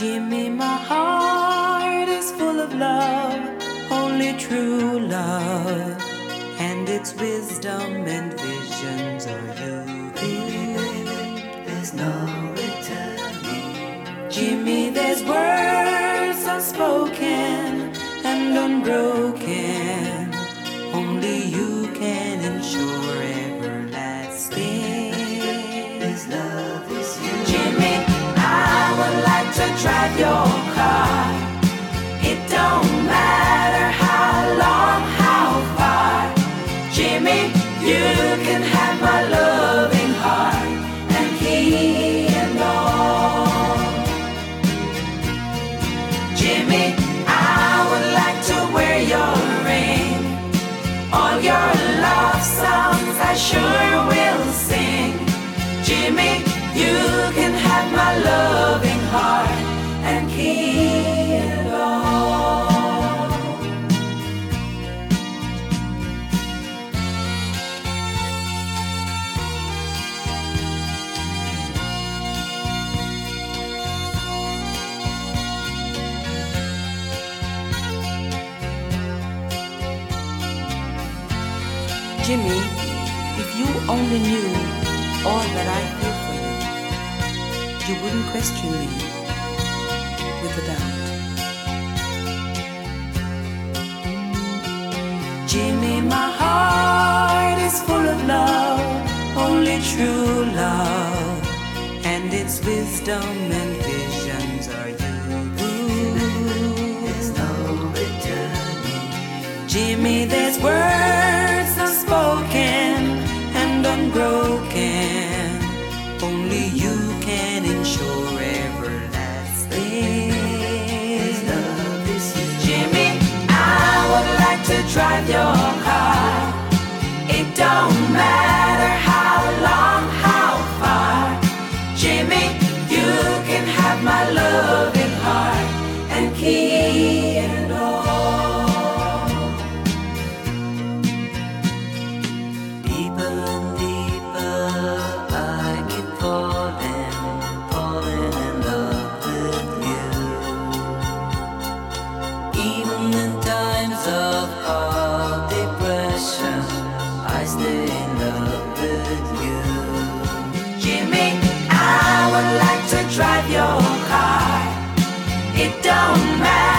Jimmy, my heart is full of love, only true love, and its wisdom and visions are you. There's no returning. Jimmy, there's words unspoken and unbroken. Only you can ensure everlasting. This love is you. Jimmy, I would like to drive your car. It don't matter how long, how far. Jimmy, you can have my loving heart and key and all. Jimmy, I would like to wear your ring. All your love songs I sure will sing. Jimmy, you can have my loving heart and key and all. Jimmy, if you only knew all that I feel for you, you wouldn't question me with a doubt. Jimmy, my heart is full of love, only true love, and its wisdom and visions are you. There's no returning. Jimmy, there's words unspoken and unbroken. Only you can ensure everlasting. This love is you. Jimmy, I would like to drive your car. It don't matter how long, how far. Jimmy, you can have my loving heart and key and all. Deeper and deeper I keep falling in love with you. Even in times of hard depression, I stay in love with you. Jimmy, I would like to drive your car. It don't matter